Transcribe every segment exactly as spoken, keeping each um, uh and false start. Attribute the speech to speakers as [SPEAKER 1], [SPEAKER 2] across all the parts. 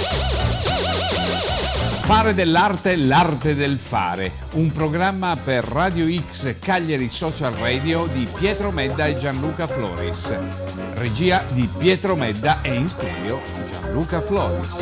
[SPEAKER 1] Fare dell'arte, l'arte del fare, un programma per Radio X Cagliari Social Radio di Pietro Medda e Gianluca Floris. Regia di Pietro Medda e in studio Gianluca Floris.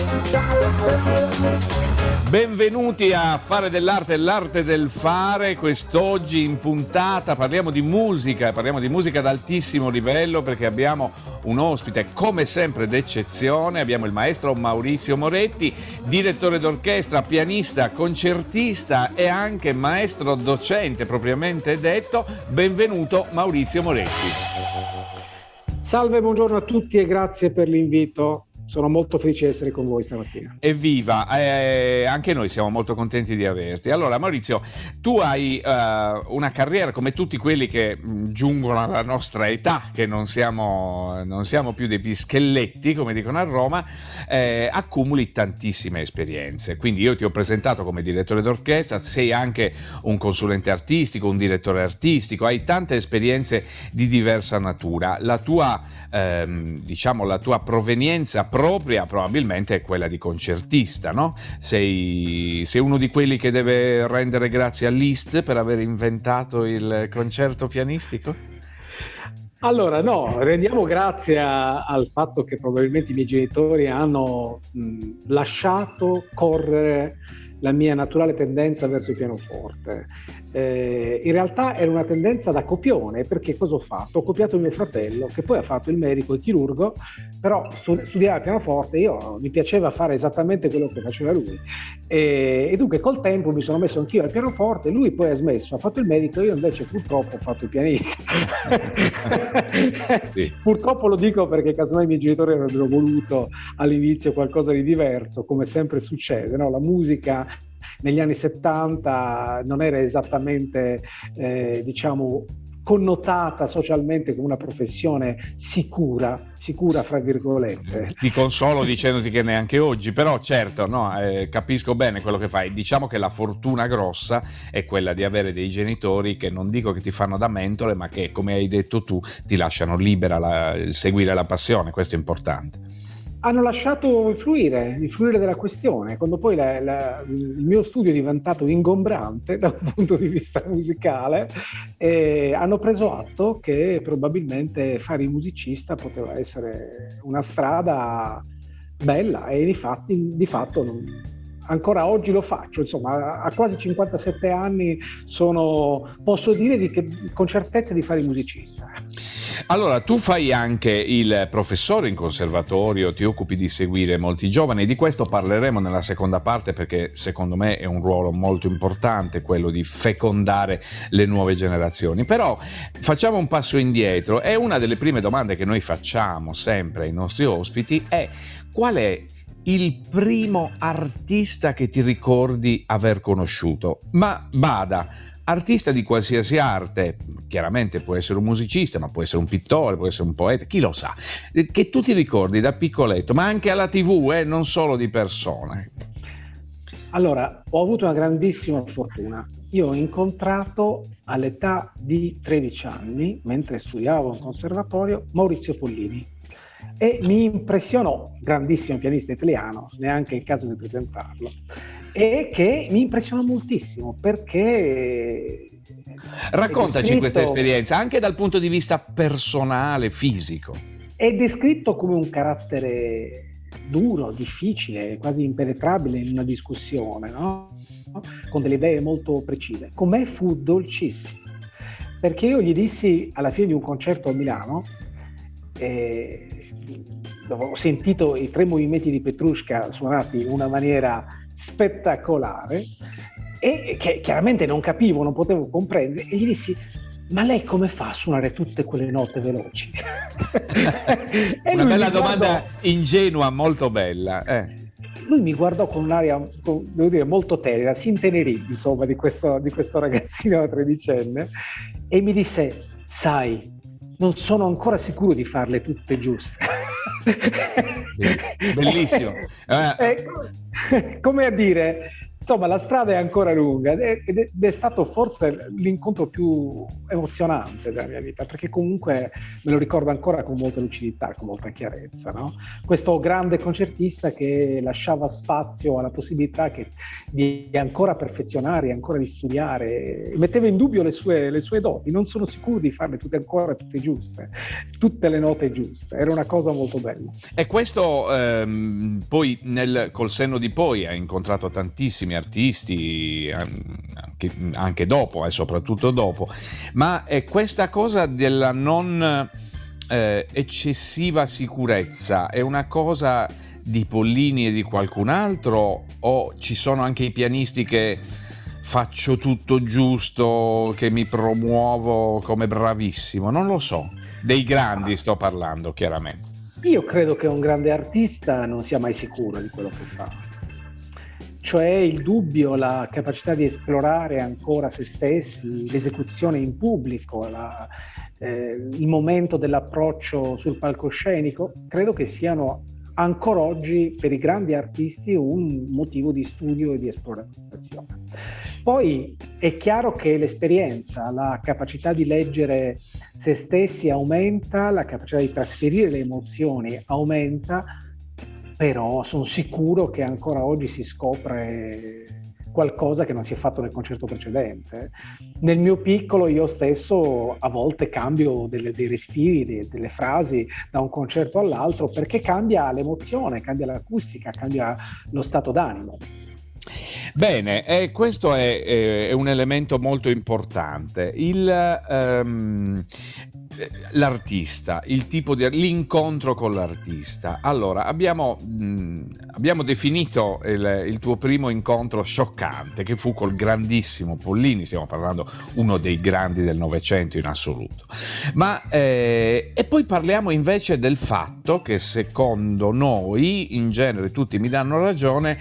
[SPEAKER 1] Benvenuti a Fare dell'arte, l'arte del fare. Quest'oggi in puntata parliamo di musica, parliamo di musica ad altissimo livello perché abbiamo un ospite come sempre d'eccezione. Abbiamo il maestro Maurizio Moretti, direttore d'orchestra, pianista, concertista e anche maestro docente propriamente detto. Benvenuto Maurizio Moretti.
[SPEAKER 2] Salve, buongiorno a tutti e grazie per l'invito. Sono molto felice di essere con voi stamattina.
[SPEAKER 1] Evviva, eh, anche noi siamo molto contenti di averti. Allora Maurizio, tu hai uh, una carriera come tutti quelli che mh, giungono alla nostra età, che non siamo, non siamo più dei pischelletti, come dicono a Roma, eh, accumuli tantissime esperienze. Quindi io ti ho presentato come direttore d'orchestra, sei anche un consulente artistico, un direttore artistico, hai tante esperienze di diversa natura. La tua, ehm, diciamo, la tua provenienza propria probabilmente è quella di concertista, no? Sei, sei uno di quelli che deve rendere grazie a Liszt per aver inventato il concerto pianistico?
[SPEAKER 2] Allora no, rendiamo grazie a, al fatto che probabilmente i miei genitori hanno mh, lasciato correre la mia naturale tendenza verso il pianoforte. Eh, in realtà era una tendenza da copione, perché cosa ho fatto? Ho copiato mio fratello, che poi ha fatto il medico e chirurgo, però studiava il pianoforte, io mi piaceva fare esattamente quello che faceva lui. E, e dunque col tempo mi sono messo anch'io al pianoforte, lui poi ha smesso, ha fatto il medico, io invece purtroppo ho fatto il pianista. Sì. Purtroppo lo dico perché casomai i miei genitori avrebbero voluto all'inizio qualcosa di diverso, come sempre succede, no? La musica negli anni settanta non era esattamente, eh, diciamo, connotata socialmente come una professione sicura, sicura fra virgolette.
[SPEAKER 1] Ti consolo dicendoti che neanche oggi, però certo, no, eh, capisco bene quello che fai. Diciamo che la fortuna grossa è quella di avere dei genitori che non dico che ti fanno da mentore, ma che, come hai detto tu, ti lasciano libera la, seguire la passione, questo è importante.
[SPEAKER 2] Hanno lasciato influire, influire della questione. Quando poi la, la, il mio studio è diventato ingombrante da un punto di vista musicale, eh, hanno preso atto che probabilmente fare il musicista poteva essere una strada bella e di, fatti, di fatto non, ancora oggi lo faccio. Insomma, a quasi cinquantasette anni sono, posso dire di che, con certezza di fare il musicista.
[SPEAKER 1] Allora, tu fai anche il professore in conservatorio, ti occupi di seguire molti giovani, di questo parleremo nella seconda parte perché secondo me è un ruolo molto importante quello di fecondare le nuove generazioni. Però facciamo un passo indietro e una delle prime domande che noi facciamo sempre ai nostri ospiti è: qual è il primo artista che ti ricordi aver conosciuto? Ma bada, artista di qualsiasi arte, chiaramente può essere un musicista, ma può essere un pittore, può essere un poeta, chi lo sa, che tu ti ricordi da piccoletto, ma anche alla tivù, eh, non solo di persona.
[SPEAKER 2] Allora, ho avuto una grandissima fortuna. Io ho incontrato all'età di tredici anni, mentre studiavo in conservatorio, Maurizio Pollini. E mi impressionò, grandissimo pianista italiano, neanche il caso di presentarlo, e che mi impressionò moltissimo perché...
[SPEAKER 1] Raccontaci
[SPEAKER 2] descritto,
[SPEAKER 1] questa esperienza, anche dal punto di vista personale, fisico.
[SPEAKER 2] È descritto come un carattere duro, difficile, quasi impenetrabile in una discussione, no? Con delle idee molto precise. Con me fu dolcissimo, perché io gli dissi alla fine di un concerto a Milano, eh, dove ho sentito i tre movimenti di Petrushka suonati in una maniera spettacolare e che chiaramente non capivo, non potevo comprendere, e gli dissi: ma lei come fa a suonare tutte quelle note veloci?
[SPEAKER 1] Una bella domanda, guardò, ingenua, molto bella. Eh.
[SPEAKER 2] Lui mi guardò con un'aria, con, devo dire, molto tenera, si intenerì, insomma, di questo, di questo ragazzino tredicenne, e mi disse: sai, non sono ancora sicuro di farle tutte giuste.
[SPEAKER 1] Bellissimo.
[SPEAKER 2] Eh. Come a dire, Insomma, la strada è ancora lunga ed è, è stato forse l'incontro più emozionante della mia vita, perché comunque me lo ricordo ancora con molta lucidità, con molta chiarezza, no? Questo grande concertista che lasciava spazio alla possibilità che, di ancora perfezionare, ancora di studiare, metteva in dubbio le sue, le sue doti, non sono sicuro di farle tutte ancora tutte giuste, tutte le note giuste, era una cosa molto bella.
[SPEAKER 1] E questo ehm, poi nel, col senno di poi ha incontrato tantissimi artisti anche, anche dopo e eh, soprattutto dopo, ma è questa cosa della non eh, eccessiva sicurezza è una cosa di Pollini e di qualcun altro, o ci sono anche i pianisti che faccio tutto giusto, che mi promuovo come bravissimo? Non lo so, dei grandi sto parlando chiaramente.
[SPEAKER 2] Io credo che un grande artista non sia mai sicuro di quello che fa. Cioè il dubbio, la capacità di esplorare ancora se stessi, l'esecuzione in pubblico, la, eh, il momento dell'approccio sul palcoscenico, credo che siano ancora oggi per i grandi artisti un motivo di studio e di esplorazione. Poi è chiaro che l'esperienza, la capacità di leggere se stessi aumenta, la capacità di trasferire le emozioni aumenta, però sono sicuro che ancora oggi si scopre qualcosa che non si è fatto nel concerto precedente. Nel mio piccolo io stesso a volte cambio delle, dei respiri, dei, delle frasi da un concerto all'altro, perché cambia l'emozione, cambia l'acustica, cambia lo stato d'animo.
[SPEAKER 1] Bene, e questo è, è un elemento molto importante. Il, um, l'artista, il tipo di l'incontro con l'artista. Allora, abbiamo, mh, abbiamo definito il, il tuo primo incontro scioccante, che fu col grandissimo Pollini, stiamo parlando uno dei grandi del Novecento in assoluto. Ma eh, e poi parliamo invece del fatto che secondo noi, in genere tutti mi danno ragione,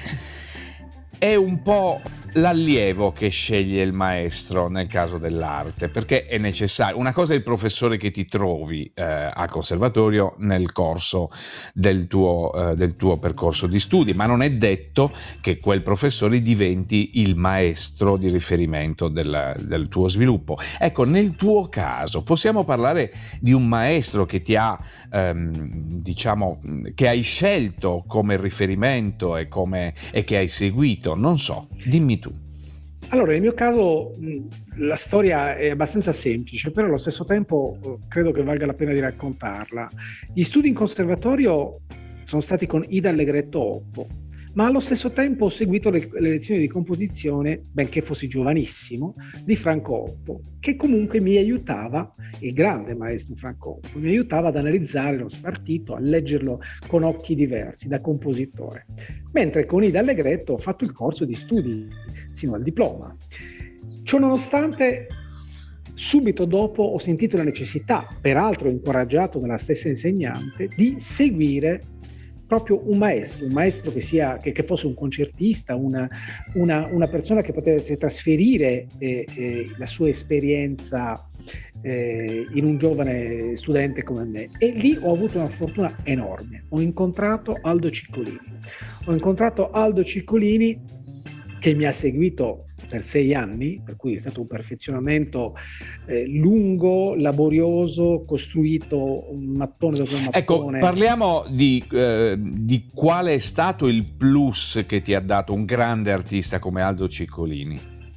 [SPEAKER 1] è un po' l'allievo che sceglie il maestro nel caso dell'arte, perché è necessario. Una cosa è il professore che ti trovi eh, al conservatorio nel corso del tuo, eh, del tuo percorso di studi, ma non è detto che quel professore diventi il maestro di riferimento del, del tuo sviluppo. Ecco, nel tuo caso possiamo parlare di un maestro che ti ha, ehm, diciamo, che hai scelto come riferimento e, come, e che hai seguito. Non so, dimmi tu.
[SPEAKER 2] Allora, nel mio caso la storia è abbastanza semplice, però allo stesso tempo credo che valga la pena di raccontarla. Gli studi in conservatorio sono stati con Ida Allegretto Oppo, ma allo stesso tempo ho seguito le, le lezioni di composizione, benché fossi giovanissimo, di Franco Oppo, che comunque mi aiutava, il grande maestro Franco Oppo, mi aiutava ad analizzare lo spartito, a leggerlo con occhi diversi, da compositore. Mentre con Ida Allegretto ho fatto il corso di studi sino al diploma. Ciononostante, subito dopo ho sentito la necessità, peraltro incoraggiato dalla stessa insegnante, di seguire proprio un maestro, un maestro che, sia, che, che fosse un concertista, una, una, una persona che potesse trasferire eh, eh, la sua esperienza eh, in un giovane studente come me. E lì ho avuto una fortuna enorme. Ho incontrato Aldo Ciccolini. Ho incontrato Aldo Ciccolini che mi ha seguito per sei anni, per cui è stato un perfezionamento eh, lungo, laborioso, costruito un mattone dopo un mattone.
[SPEAKER 1] Ecco, parliamo di, eh, di quale è stato il plus che ti ha dato un grande artista come Aldo Ciccolini.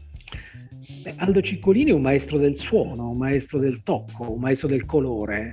[SPEAKER 2] Beh, Aldo Ciccolini è un maestro del suono, un maestro del tocco, un maestro del colore,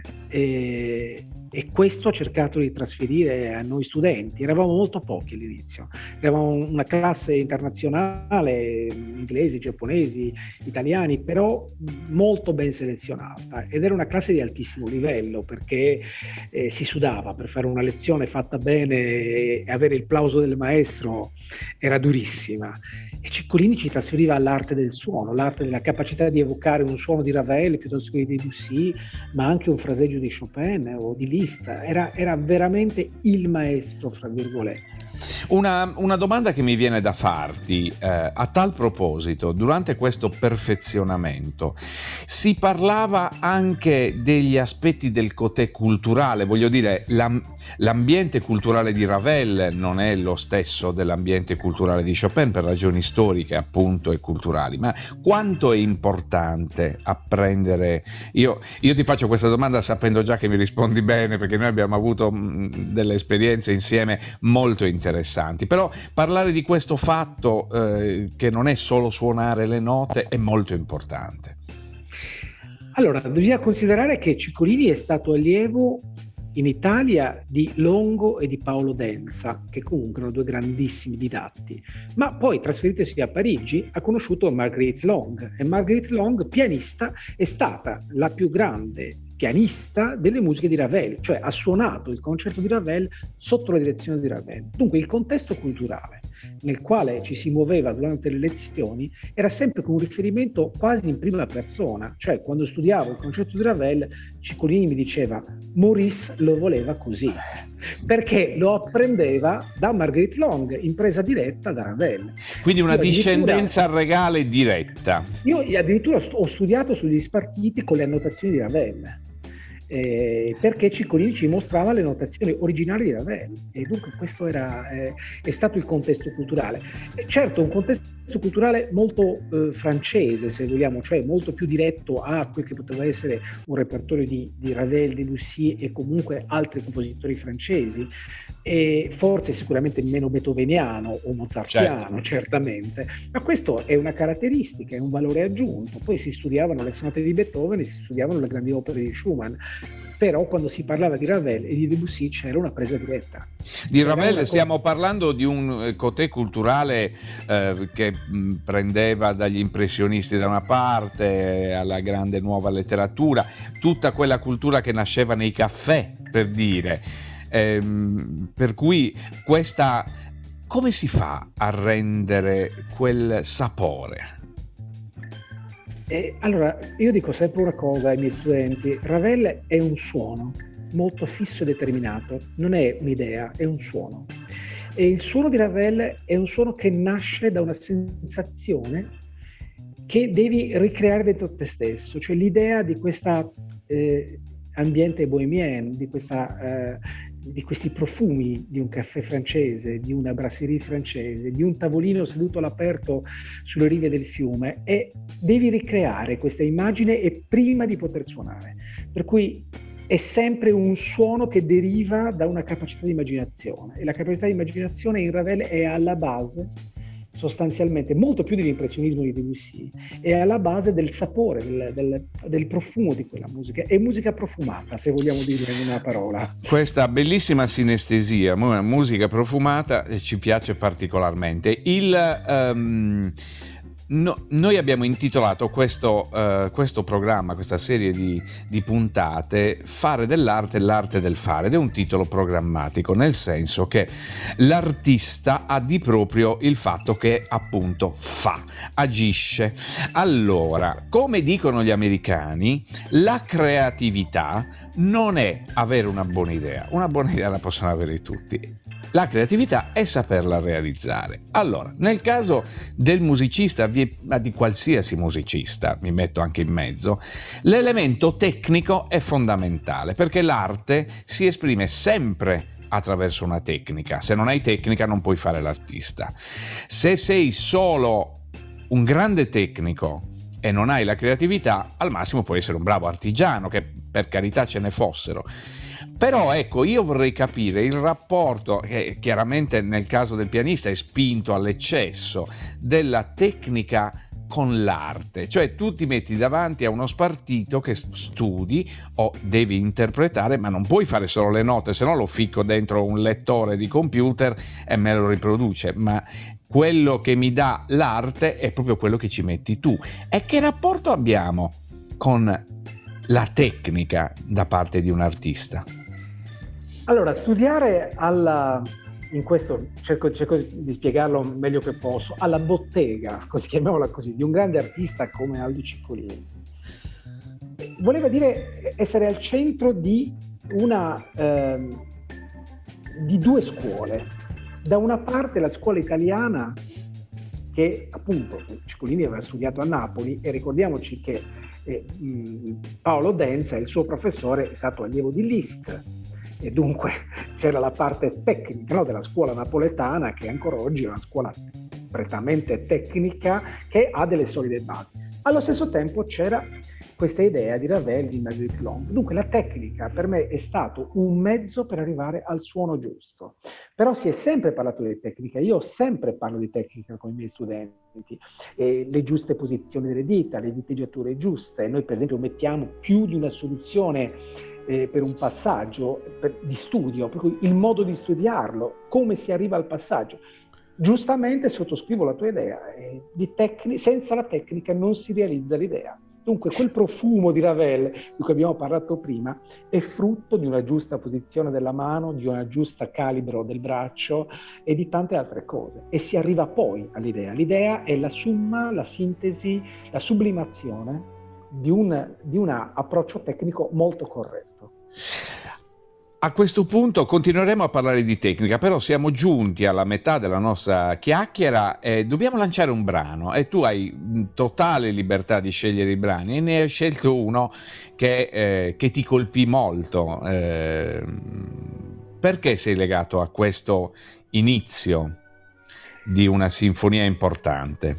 [SPEAKER 2] e, e questo ha cercato di trasferire a noi studenti. Eravamo molto pochi all'inizio, eravamo una classe internazionale, inglesi, giapponesi, italiani, però molto ben selezionata, ed era una classe di altissimo livello, perché eh, si sudava. Per fare una lezione fatta bene e avere il plauso del maestro era durissima. E Ciccolini ci trasferiva all'arte del suono, l'arte della capacità di evocare un suono di Ravel piuttosto che di Debussy, ma anche un fraseggio di Chopin o di Liszt. Era, era veramente il maestro, fra virgolette.
[SPEAKER 1] Una, una domanda che mi viene da farti, eh, a tal proposito, durante questo perfezionamento si parlava anche degli aspetti del côté culturale, voglio dire, l'am- l'ambiente culturale di Ravel non è lo stesso dell'ambiente culturale di Chopin per ragioni storiche appunto e culturali, ma quanto è importante apprendere, io, io ti faccio questa domanda sapendo già che mi rispondi bene perché noi abbiamo avuto mh, delle esperienze insieme molto interessanti, però parlare di questo fatto eh, che non è solo suonare le note è molto importante.
[SPEAKER 2] Allora, bisogna considerare che Ciccolini è stato allievo in Italia di Longo e di Paolo Densa, che comunque erano due grandissimi didatti, ma poi trasferitosi a Parigi ha conosciuto Marguerite Long, e Marguerite Long, pianista, è stata la più grande pianista delle musiche di Ravel, cioè ha suonato il concerto di Ravel sotto la direzione di Ravel. Dunque il contesto culturale nel quale ci si muoveva durante le lezioni era sempre con un riferimento quasi in prima persona, cioè quando studiavo il concerto di Ravel Ciccolini mi diceva Maurice lo voleva così, perché lo apprendeva da Marguerite Long in presa diretta da Ravel.
[SPEAKER 1] Quindi una discendenza regale diretta.
[SPEAKER 2] Io addirittura ho studiato sugli spartiti con le annotazioni di Ravel. Eh, perché Ciccolini ci mostrava le notazioni originali di Ravel, e dunque questo era, eh, è stato il contesto culturale. E certo, un contesto culturale molto eh, francese, se vogliamo, cioè molto più diretto a quel che poteva essere un repertorio di, di Ravel, di Debussy e comunque altri compositori francesi, e forse sicuramente meno beethoveniano o mozartiano, certo. Certamente, ma questo è una caratteristica, è un valore aggiunto. Poi si studiavano le sonate di Beethoven e si studiavano le grandi opere di Schumann, però quando si parlava di Ravel e di Debussy c'era una presa diretta.
[SPEAKER 1] Di Ravel una... stiamo parlando di un côté culturale eh, che mh, prendeva dagli impressionisti da una parte alla grande nuova letteratura, tutta quella cultura che nasceva nei caffè, per dire. Ehm, per cui questa, come si fa a rendere quel sapore?
[SPEAKER 2] Eh, allora, io dico sempre una cosa ai miei studenti: Ravel è un suono molto fisso e determinato, non è un'idea, è un suono. E il suono di Ravel è un suono che nasce da una sensazione che devi ricreare dentro te stesso, cioè l'idea di questa eh, ambiente bohemien, di questa... Eh, di questi profumi di un caffè francese, di una brasserie francese, di un tavolino seduto all'aperto sulle rive del fiume, e devi ricreare questa immagine e prima di poter suonare. Per cui è sempre un suono che deriva da una capacità di immaginazione, e la capacità di immaginazione in Ravel è alla base, sostanzialmente, molto più dell'impressionismo di Debussy, è alla base del sapore, del, del, del profumo di quella musica. È musica profumata, se vogliamo dire in una parola.
[SPEAKER 1] Questa bellissima sinestesia, musica profumata, ci piace particolarmente. Il... Um... No, noi abbiamo intitolato questo, uh, questo programma, questa serie di, di puntate, Fare dell'arte e l'arte del fare, ed è un titolo programmatico, nel senso che l'artista ha di proprio il fatto che appunto fa, agisce. Allora, come dicono gli americani, la creatività non è avere una buona idea, una buona idea la possono avere tutti. La creatività è saperla realizzare. Allora, nel caso del musicista, ma di qualsiasi musicista, mi metto anche in mezzo, l'elemento tecnico è fondamentale, perché l'arte si esprime sempre attraverso una tecnica. Se non hai tecnica non puoi fare l'artista. Se sei solo un grande tecnico e non hai la creatività, al massimo puoi essere un bravo artigiano, che per carità ce ne fossero. Però ecco, io vorrei capire il rapporto, che chiaramente nel caso del pianista è spinto all'eccesso, della tecnica con l'arte. Cioè tu ti metti davanti a uno spartito che studi o devi interpretare, ma non puoi fare solo le note, se no lo ficco dentro un lettore di computer e me lo riproduce. Ma quello che mi dà l'arte è proprio quello che ci metti tu. E che rapporto abbiamo con la tecnica da parte di un artista?
[SPEAKER 2] Allora, studiare alla, in questo cerco, cerco di spiegarlo meglio che posso, alla bottega, così chiamiamola così, di un grande artista come Aldo Ciccolini, voleva dire essere al centro di una eh, di due scuole. Da una parte la scuola italiana, che appunto Ciccolini aveva studiato a Napoli, e ricordiamoci che eh, mh, Paolo Denza, il suo professore, è stato allievo di Liszt, e dunque c'era la parte tecnica, no, della scuola napoletana, che ancora oggi è una scuola prettamente tecnica che ha delle solide basi. Allo stesso tempo c'era questa idea di Ravel, di Marguerite Long. Dunque la tecnica per me è stato un mezzo per arrivare al suono giusto. Però si è sempre parlato di tecnica, io sempre parlo di tecnica con i miei studenti, eh, le giuste posizioni delle dita, le diteggiature giuste. Noi per esempio mettiamo più di una soluzione eh, per un passaggio per, di studio, per cui il modo di studiarlo, come si arriva al passaggio. Giustamente sottoscrivo la tua idea, eh, di tecni- senza la tecnica non si realizza l'idea. Dunque quel profumo di Ravel di cui abbiamo parlato prima è frutto di una giusta posizione della mano, di una giusta calibro del braccio e di tante altre cose. E si arriva poi all'idea. L'idea è la summa, la sintesi, la sublimazione di un, di un approccio tecnico molto corretto.
[SPEAKER 1] A questo punto continueremo a parlare di tecnica, però siamo giunti alla metà della nostra chiacchiera e dobbiamo lanciare un brano, e tu hai totale libertà di scegliere i brani, e ne hai scelto uno che, eh, che ti colpì molto. Eh, perché sei legato a questo inizio di una sinfonia importante?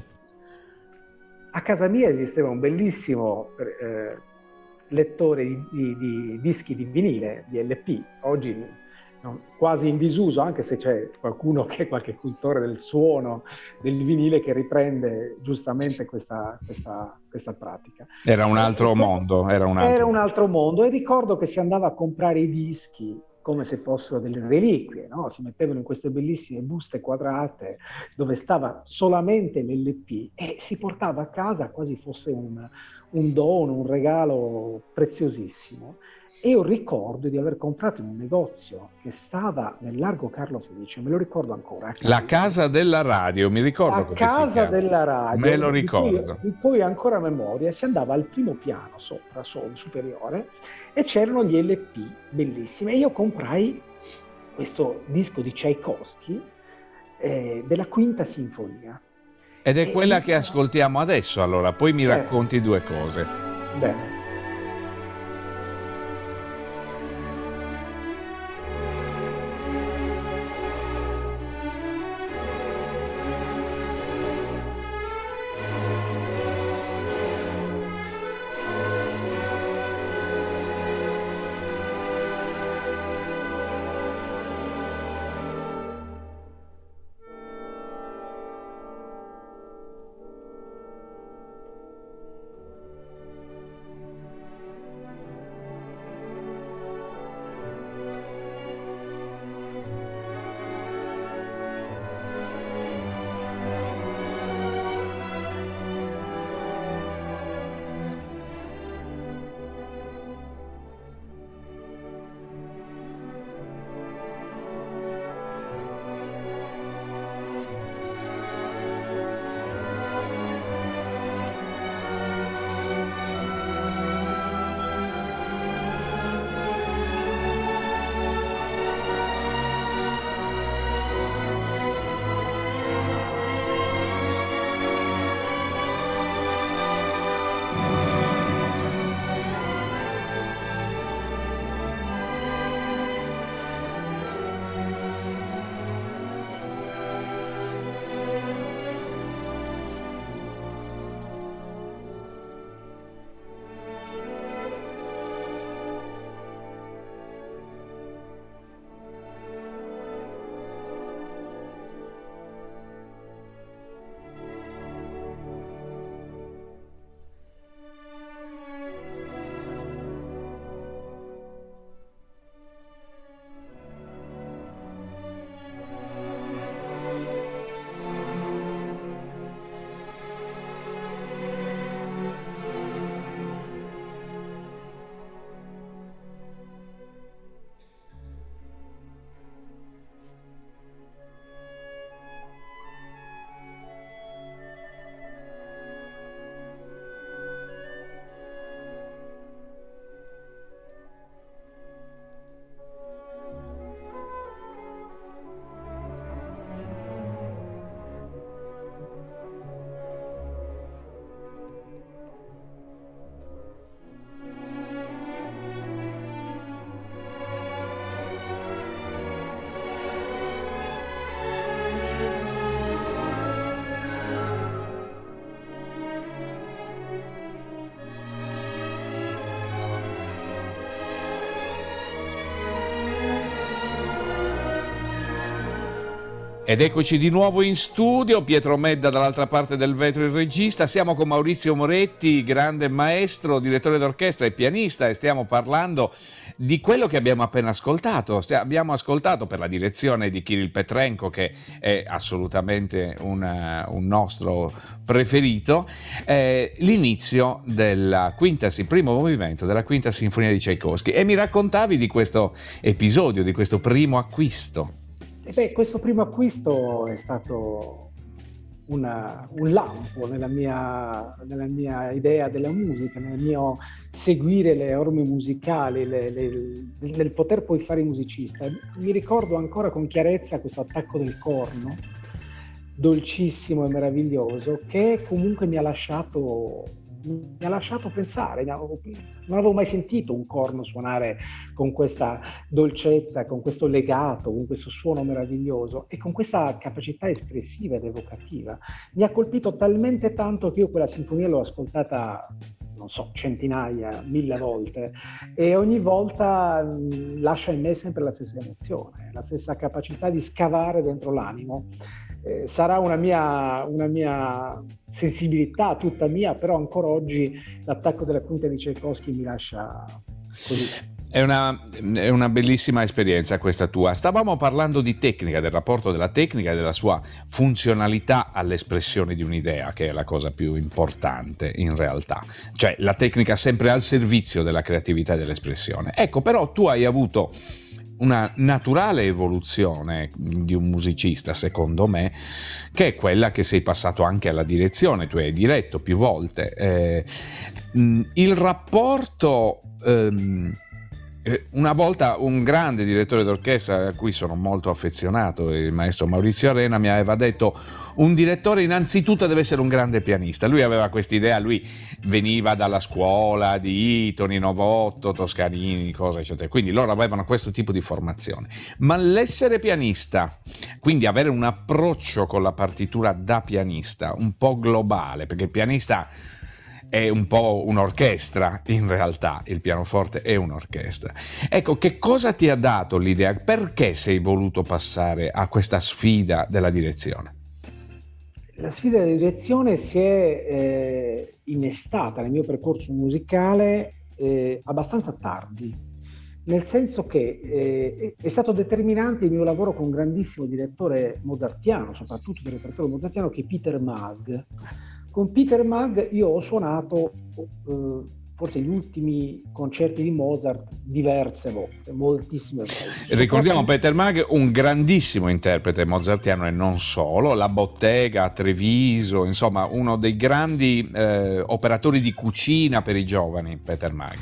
[SPEAKER 2] A casa mia esisteva un bellissimo eh, lettore di, di, di dischi di vinile, di L P, oggi no, quasi in disuso, anche se c'è qualcuno che è qualche cultore del suono del vinile che riprende giustamente questa, questa, questa pratica.
[SPEAKER 1] Era un altro
[SPEAKER 2] Eh,
[SPEAKER 1] mondo, era un altro.
[SPEAKER 2] Era un altro mondo, e ricordo che si andava a comprare i dischi come se fossero delle reliquie, no? Si mettevano in queste bellissime buste quadrate dove stava solamente l'L P e si portava a casa quasi fosse un, un dono, un regalo preziosissimo. E io ricordo di aver comprato in un negozio che stava nel largo Carlo Felice, me lo ricordo ancora.
[SPEAKER 1] La casa della radio, mi ricordo
[SPEAKER 2] La
[SPEAKER 1] come si
[SPEAKER 2] casa
[SPEAKER 1] chiama.
[SPEAKER 2] della radio,
[SPEAKER 1] Me lo
[SPEAKER 2] di cui,
[SPEAKER 1] ricordo.
[SPEAKER 2] di cui ancora memoria. Si andava al primo piano sopra, solo, superiore, e c'erano gli L P bellissimi. E io comprai questo disco di Tchaikovsky eh, della Quinta Sinfonia.
[SPEAKER 1] Ed è
[SPEAKER 2] E,
[SPEAKER 1] quella che ascoltiamo adesso, allora, poi mi
[SPEAKER 2] certo.
[SPEAKER 1] racconti due cose.
[SPEAKER 2] Bene.
[SPEAKER 1] Ed eccoci di nuovo in studio, Pietro Medda dall'altra parte del vetro, il regista. Siamo con Maurizio Moretti, grande maestro, direttore d'orchestra e pianista, e stiamo parlando di quello che abbiamo appena ascoltato. Stia- abbiamo ascoltato, per la direzione di Kirill Petrenko, che è assolutamente una- un nostro preferito, eh, l'inizio della quinta, il primo movimento della quinta sinfonia di Tchaikovsky, e mi raccontavi di questo episodio, di questo primo acquisto.
[SPEAKER 2] E beh, questo primo acquisto è stato una- un lampo nella mia, nella mia idea della musica, nel mio seguire le orme musicali, le- le- nel poter poi fare musicista. Mi ricordo ancora con chiarezza questo attacco del corno, dolcissimo e meraviglioso, che comunque mi ha lasciato, mi ha lasciato pensare. Mi ha- non avevo mai sentito un corno suonare con questa dolcezza, con questo legato, con questo suono meraviglioso e con questa capacità espressiva ed evocativa. Mi ha colpito talmente tanto che io quella sinfonia l'ho ascoltata, non so, centinaia, mille volte, e ogni volta mh, lascia in me sempre la stessa emozione, la stessa capacità di scavare dentro l'animo. Eh, sarà una mia, una mia sensibilità tutta mia, però ancora oggi l'attacco della quinta di Tchaikovsky mi lascia così.
[SPEAKER 1] È una, è una bellissima esperienza questa tua. Stavamo parlando di tecnica, del rapporto della tecnica e della sua funzionalità all'espressione di un'idea, che è la cosa più importante in realtà. Cioè la tecnica sempre al servizio della creatività e dell'espressione. Ecco, però tu hai avuto una naturale evoluzione di un musicista, secondo me, che è quella che sei passato anche alla direzione. Tu hai diretto più volte. Eh, il rapporto... Ehm, Una volta un grande direttore d'orchestra a cui sono molto affezionato, il maestro Maurizio Arena, mi aveva detto: un direttore innanzitutto deve essere un grande pianista. Lui aveva quest'idea, lui veniva dalla scuola di Toni Novotto, Toscanini, cose eccetera, quindi loro avevano questo tipo di formazione. Ma l'essere pianista, quindi avere un approccio con la partitura da pianista un po' globale, perché il pianista è un po' un'orchestra, in realtà il pianoforte è un'orchestra. Ecco, che cosa ti ha dato l'idea? Perché sei voluto passare a questa sfida della direzione?
[SPEAKER 2] La sfida della direzione si è eh, innestata nel mio percorso musicale eh, abbastanza tardi, nel senso che eh, è stato determinante il mio lavoro con un grandissimo direttore mozartiano, soprattutto del repertorio mozartiano, che è Peter Maag. Con Peter Maag io ho suonato eh, forse gli ultimi concerti di Mozart diverse volte, moltissime volte.
[SPEAKER 1] Ricordiamo Peter Maag, un grandissimo interprete mozartiano e non solo, La Bottega, Treviso, insomma uno dei grandi eh, operatori di cucina per i giovani, Peter Maag.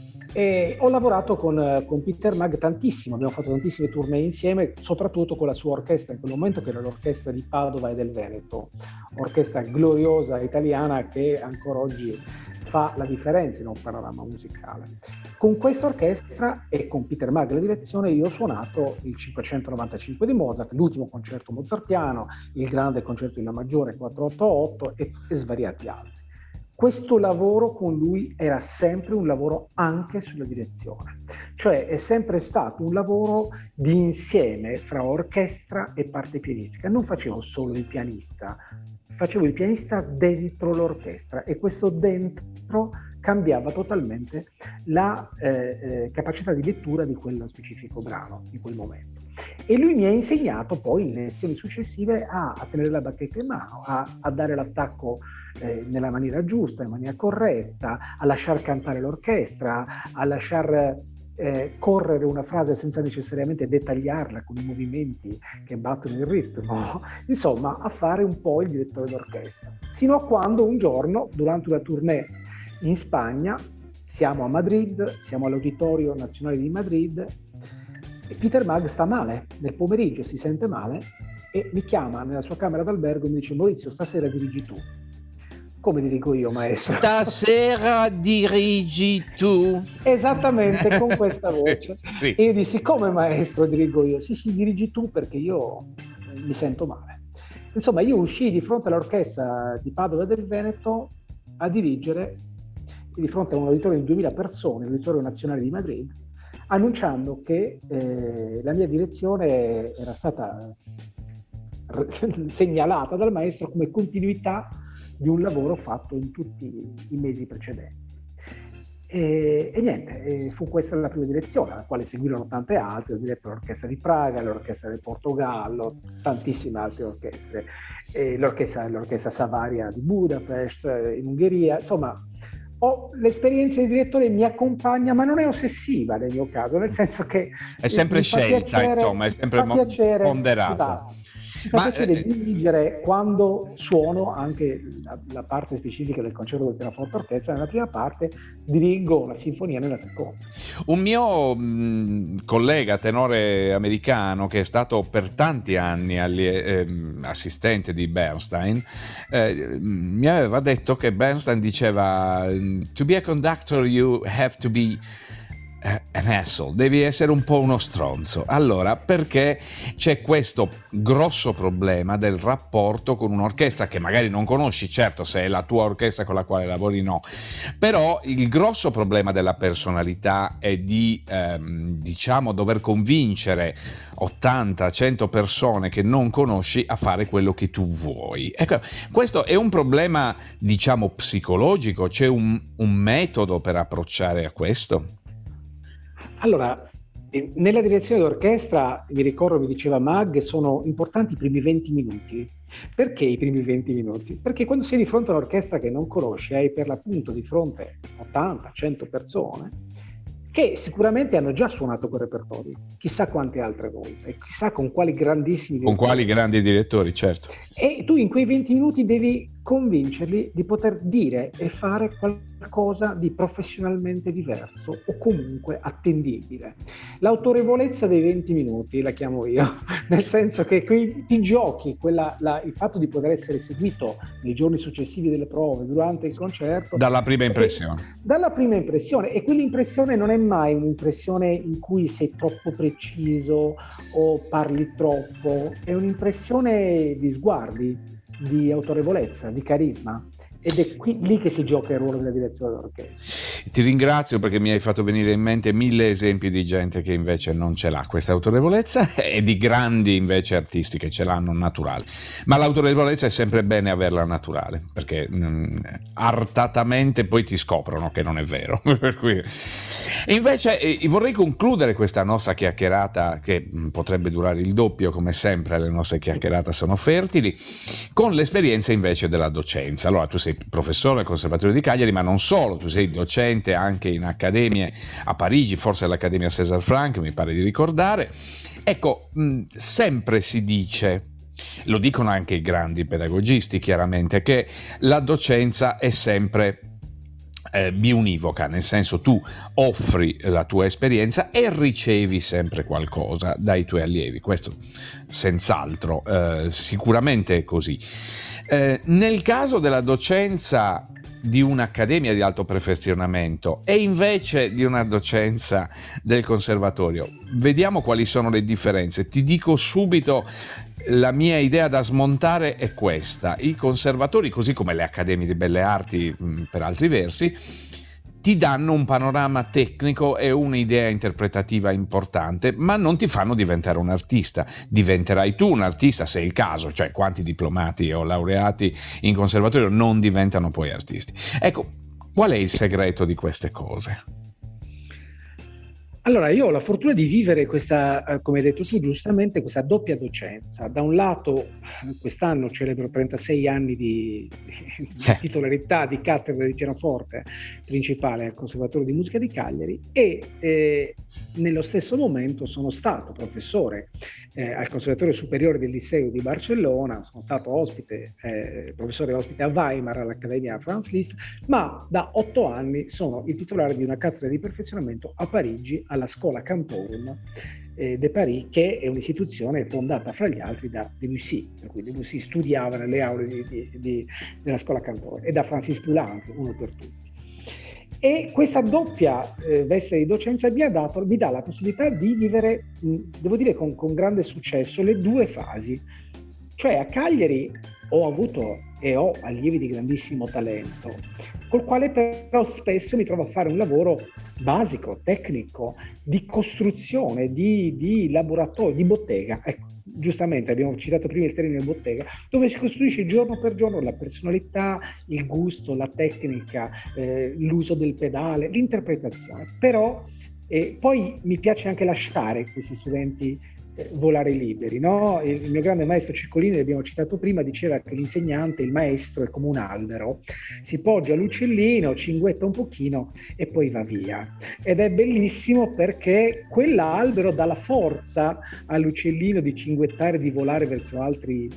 [SPEAKER 2] E ho lavorato con, con Peter Maag tantissimo, abbiamo fatto tantissime tournée insieme, soprattutto con la sua orchestra in quel momento, che era l'orchestra di Padova e del Veneto, orchestra gloriosa italiana che ancora oggi fa la differenza in un panorama musicale. Con questa orchestra e con Peter Maag alla direzione io ho suonato il cinquecentonovantacinque di Mozart, l'ultimo concerto mozartiano, il grande concerto in La maggiore quattrocentottantotto e, e svariati altri. Questo lavoro con lui era sempre un lavoro anche sulla direzione, cioè è sempre stato un lavoro di insieme fra orchestra e parte pianistica. Non facevo solo il pianista, facevo il pianista dentro l'orchestra e questo dentro cambiava totalmente la eh, eh, capacità di lettura di quello specifico brano, di quel momento. E lui mi ha insegnato poi in lezioni successive a, a tenere la bacchetta in mano, a, a dare l'attacco eh, nella maniera giusta, in maniera corretta, a lasciar cantare l'orchestra, a lasciar eh, correre una frase senza necessariamente dettagliarla con i movimenti che battono il ritmo, insomma a fare un po' il direttore d'orchestra. Sino a quando un giorno, durante una tournée in Spagna, siamo a Madrid, siamo all'Auditorio Nazionale di Madrid, e Peter Maag sta male, nel pomeriggio si sente male e mi chiama nella sua camera d'albergo e mi dice: Maurizio, stasera dirigi tu. Come dirigo io, maestro?
[SPEAKER 1] Stasera dirigi tu.
[SPEAKER 2] Esattamente, con questa voce.
[SPEAKER 1] Sì, sì.
[SPEAKER 2] E io dissi: come maestro dirigo io? Sì, sì, dirigi tu perché io mi sento male. Insomma, io uscii di fronte all'orchestra di Padova e del Veneto a dirigere di fronte a un auditorio di duemila persone, l'Auditorio Nazionale di Madrid, annunciando che eh, la mia direzione era stata segnalata dal maestro come continuità di un lavoro fatto in tutti i mesi precedenti. E, e niente, e fu questa la prima direzione, alla quale seguirono tante altre. Ho diretto l'orchestra di Praga, l'orchestra del Portogallo, tantissime altre orchestre, e l'orchestra, l'orchestra Savaria di Budapest, in Ungheria, insomma. Ho, l'esperienza di direttore mi accompagna, ma non è ossessiva nel mio caso, nel senso che
[SPEAKER 1] è sempre scelta, piacere, insomma, è sempre mo- piacere, ponderata.
[SPEAKER 2] Esatto. Mi fa piacere eh, dirigere quando suono anche la, la parte specifica del concerto del pianoforte orchestra. Nella prima parte dirigo la sinfonia nella seconda.
[SPEAKER 1] Un mio mh, collega tenore americano che è stato per tanti anni alli, eh, assistente di Bernstein eh, mi aveva detto che Bernstein diceva: to be a conductor you have to be an asshole, devi essere un po' uno stronzo. Allora, perché c'è questo grosso problema del rapporto con un'orchestra che magari non conosci, certo, se è la tua orchestra con la quale lavori no, però il grosso problema della personalità è di ehm, diciamo dover convincere ottanta cento persone che non conosci a fare quello che tu vuoi. Ecco, questo è un problema, diciamo, psicologico. C'è un, un metodo per approcciare a questo?
[SPEAKER 2] Allora, nella direzione d'orchestra, mi ricordo, mi diceva Mag, sono importanti i primi venti minuti. Perché i primi venti minuti? Perché quando sei di fronte a un'orchestra che non conosci, hai per l'appunto di fronte ottanta cento persone che sicuramente hanno già suonato quel repertorio, chissà quante altre volte, chissà con quali grandissimi
[SPEAKER 1] direttori. Con quali grandi direttori, certo.
[SPEAKER 2] E tu in quei venti minuti devi convincerli di poter dire e fare qualcosa di professionalmente diverso o comunque attendibile. L'autorevolezza dei venti minuti la chiamo io, nel senso che qui ti giochi quella, la, il fatto di poter essere seguito nei giorni successivi delle prove, durante il concerto.
[SPEAKER 1] Dalla prima impressione.
[SPEAKER 2] Dalla prima impressione, e quell'impressione non è mai un'impressione in cui sei troppo preciso o parli troppo, è un'impressione di sguardi, di autorevolezza, di carisma, ed è qui lì che si gioca il ruolo della direzione dell'orchestra.
[SPEAKER 1] Ti ringrazio perché mi hai fatto venire in mente mille esempi di gente che invece non ce l'ha questa autorevolezza e di grandi invece artisti che ce l'hanno naturale, ma l'autorevolezza è sempre bene averla naturale, perché mh, artatamente poi ti scoprono che non è vero. Per cui... E invece eh, vorrei concludere questa nostra chiacchierata, che mh, potrebbe durare il doppio, come sempre le nostre chiacchierate sono fertili, con l'esperienza invece della docenza. Allora, tu sei professore al Conservatorio di Cagliari, ma non solo, tu sei docente anche in accademie a Parigi, forse all'Accademia César Franck, mi pare di ricordare. Ecco, mh, sempre si dice, lo dicono anche i grandi pedagogisti chiaramente, che la docenza è sempre eh, biunivoca, nel senso tu offri la tua esperienza e ricevi sempre qualcosa dai tuoi allievi, questo senz'altro, eh, sicuramente è così. Eh, nel caso della docenza di un'accademia di alto perfezionamento e invece di una docenza del conservatorio, vediamo quali sono le differenze. Ti dico subito, la mia idea da smontare è questa: i conservatori, così come le accademie di belle arti mh, per altri versi, ti danno un panorama tecnico e un'idea interpretativa importante, ma non ti fanno diventare un artista. Diventerai tu un artista se è il caso, cioè quanti diplomati o laureati in conservatorio non diventano poi artisti. Ecco, qual è il segreto di queste cose?
[SPEAKER 2] Allora, io ho la fortuna di vivere questa, come hai detto tu giustamente, questa doppia docenza. Da un lato, quest'anno celebro trentasei anni di, di titolarità di cattedra di pianoforte principale al Conservatorio di Musica di Cagliari e eh, nello stesso momento sono stato professore eh, al Conservatorio Superiore del Liceo di Barcellona, sono stato ospite, eh, professore ospite a Weimar all'Accademia Franz Liszt, ma da otto anni sono il titolare di una cattedra di perfezionamento a Parigi, alla Scuola Cantorum eh, de Paris, che è un'istituzione fondata fra gli altri da Debussy, per cui Debussy studiava nelle aule di, di, di, della Scuola Cantorum, e da Francis Poulenc, uno per tutti. E questa doppia eh, veste di docenza mi, ha dato, mi dà la possibilità di vivere, mh, devo dire con, con grande successo, le due fasi. Cioè a Cagliari ho avuto e ho allievi di grandissimo talento, col quale però spesso mi trovo a fare un lavoro basico, tecnico, di costruzione, di, di laboratorio, di bottega. Ecco, giustamente abbiamo citato prima il termine bottega, dove si costruisce giorno per giorno la personalità, il gusto, la tecnica, eh, l'uso del pedale, l'interpretazione. Però eh, poi mi piace anche lasciare questi studenti volare liberi, no? Il mio grande maestro Ciccolini, che abbiamo citato prima, diceva che l'insegnante, il maestro, è come un albero, si poggia l'uccellino, cinguetta un pochino e poi va via. Ed è bellissimo perché quell'albero dà la forza all'uccellino di cinguettare, di volare verso altri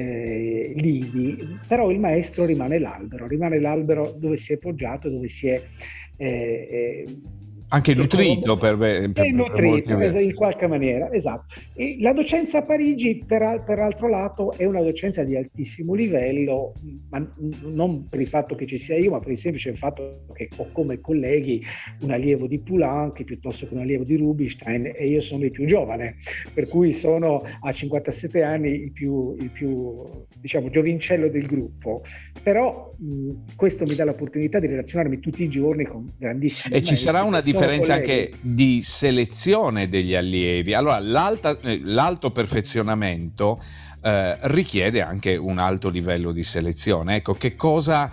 [SPEAKER 2] eh, lidi, però il maestro rimane l'albero, rimane l'albero dove si è poggiato, dove si è eh, eh,
[SPEAKER 1] anche nutrito per, per, per,
[SPEAKER 2] nutrito,
[SPEAKER 1] per
[SPEAKER 2] in qualche maniera, esatto. E la docenza a Parigi, per, per altro lato, è una docenza di altissimo livello, ma non per il fatto che ci sia io, ma per il semplice fatto che ho come colleghi un allievo di Poulenc piuttosto che un allievo di Rubinstein, e io sono il più giovane, per cui sono a cinquantasette anni il più, il più diciamo, giovincello del gruppo. Però mh, questo mi dà l'opportunità di relazionarmi tutti i giorni con grandissimi
[SPEAKER 1] e ci sarà una differenza
[SPEAKER 2] colleghi.
[SPEAKER 1] Anche di selezione degli allievi. Allora l'alta, l'alto perfezionamento eh, richiede anche un alto livello di selezione. Ecco, che cosa,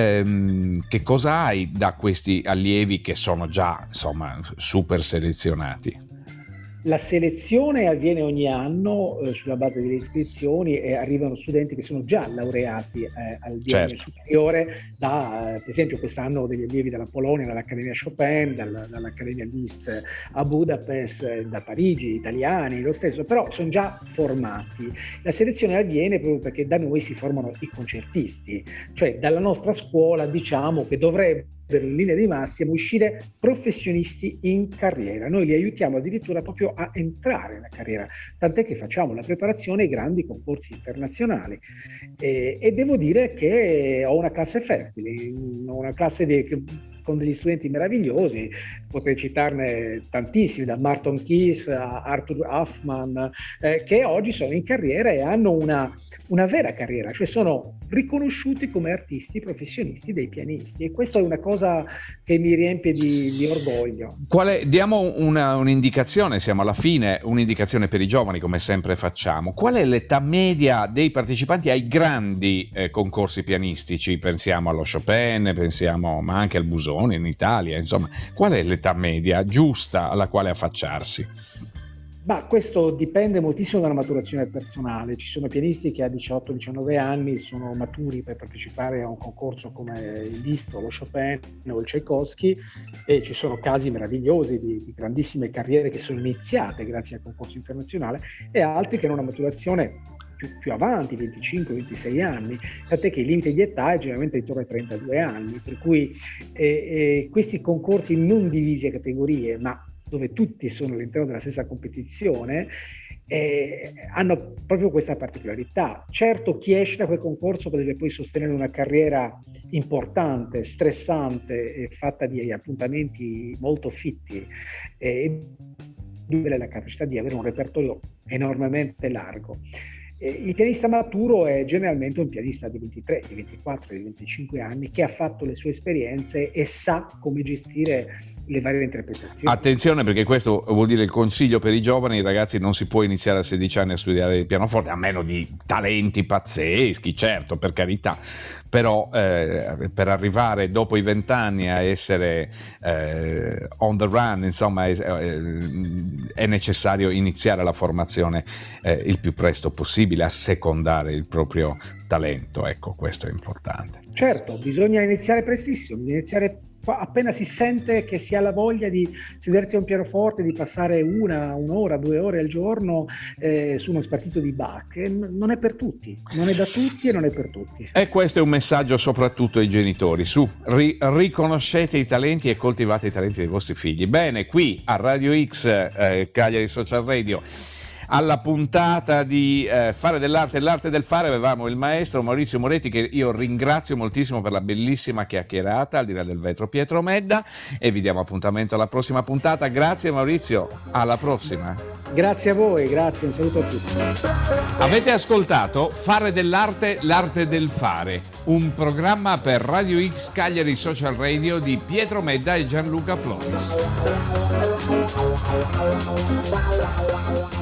[SPEAKER 1] ehm, che cosa hai da questi allievi che sono già insomma super selezionati?
[SPEAKER 2] La selezione avviene ogni anno eh, sulla base delle iscrizioni e arrivano studenti che sono già laureati eh, al biennio
[SPEAKER 1] certo.
[SPEAKER 2] superiore, da, eh, per esempio quest'anno degli allievi dalla Polonia, dall'Accademia Chopin, dal, dall'Accademia Liszt a Budapest, eh, da Parigi, italiani, lo stesso, però sono già formati. La selezione avviene proprio perché da noi si formano i concertisti, cioè dalla nostra scuola diciamo che dovrebbe in linea di massima uscire professionisti in carriera. Noi li aiutiamo addirittura proprio a entrare nella carriera, tant'è che facciamo la preparazione ai grandi concorsi internazionali e, e devo dire che ho una classe fertile, ho una classe di, con degli studenti meravigliosi, potrei citarne tantissimi, da Martin Keys a Arthur Hoffman, eh, che oggi sono in carriera e hanno una, una vera carriera, cioè sono riconosciuti come artisti professionisti dei pianisti, e questa è una cosa che mi riempie di, di orgoglio.
[SPEAKER 1] Quale, diamo una, un'indicazione, siamo alla fine, un'indicazione per i giovani come sempre facciamo. Qual è l'età media dei partecipanti ai grandi eh, concorsi pianistici? Pensiamo allo Chopin, pensiamo ma anche al Busoni in Italia, insomma, qual è l'età media giusta alla quale affacciarsi?
[SPEAKER 2] Ma questo dipende moltissimo dalla maturazione personale. Ci sono pianisti che a diciotto diciannove anni sono maturi per partecipare a un concorso come il Liszt o lo Chopin o il Tchaikovsky, e ci sono casi meravigliosi di, di grandissime carriere che sono iniziate grazie al concorso internazionale, e altri che hanno una maturazione più, più avanti, venticinque ventisei anni, tant'è che il limite di età è generalmente intorno ai trentadue anni, per cui eh, eh, questi concorsi non divisi a categorie, ma dove tutti sono all'interno della stessa competizione, eh, hanno proprio questa particolarità. Certo, chi esce da quel concorso deve poi sostenere una carriera importante, stressante e fatta di appuntamenti molto fitti, e deve la capacità di avere un repertorio enormemente largo. Il pianista maturo è generalmente un pianista di ventitré, di ventiquattro, di venticinque anni che ha fatto le sue esperienze e sa come gestire le varie interpretazioni.
[SPEAKER 1] Attenzione, perché questo vuol dire il consiglio per i giovani ragazzi: non si può iniziare a sedici anni a studiare il pianoforte, a meno di talenti pazzeschi, certo, per carità, però eh, per arrivare dopo i vent'anni a essere eh, on the run, insomma, è, è necessario iniziare la formazione eh, il più presto possibile, a secondare il proprio talento, ecco, questo è importante.
[SPEAKER 2] Certo, bisogna iniziare prestissimo, bisogna iniziare appena si sente che si ha la voglia di sedersi a un pianoforte, di passare una, un'ora, due ore al giorno eh, su uno spartito di Bach. E non è per tutti, non è da tutti e non è per tutti.
[SPEAKER 1] E questo è un messaggio soprattutto ai genitori: su, ri- riconoscete i talenti e coltivate i talenti dei vostri figli. Bene, qui a Radio X, eh, Cagliari Social Radio, alla puntata di eh, Fare dell'arte e l'arte del fare. Avevamo il maestro Maurizio Moretti, che io ringrazio moltissimo per la bellissima chiacchierata, al di là del vetro Pietro Medda, e vi diamo appuntamento alla prossima puntata. Grazie Maurizio, alla prossima.
[SPEAKER 2] Grazie a voi, grazie, un saluto a tutti.
[SPEAKER 1] Avete ascoltato Fare dell'arte, l'arte del fare, un programma per Radio X Cagliari Social Radio di Pietro Medda e Gianluca Floris.